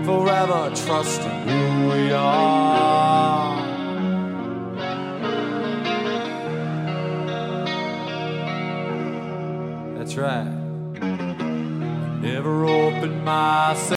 forever trusting who we are. That's right. Never opened myself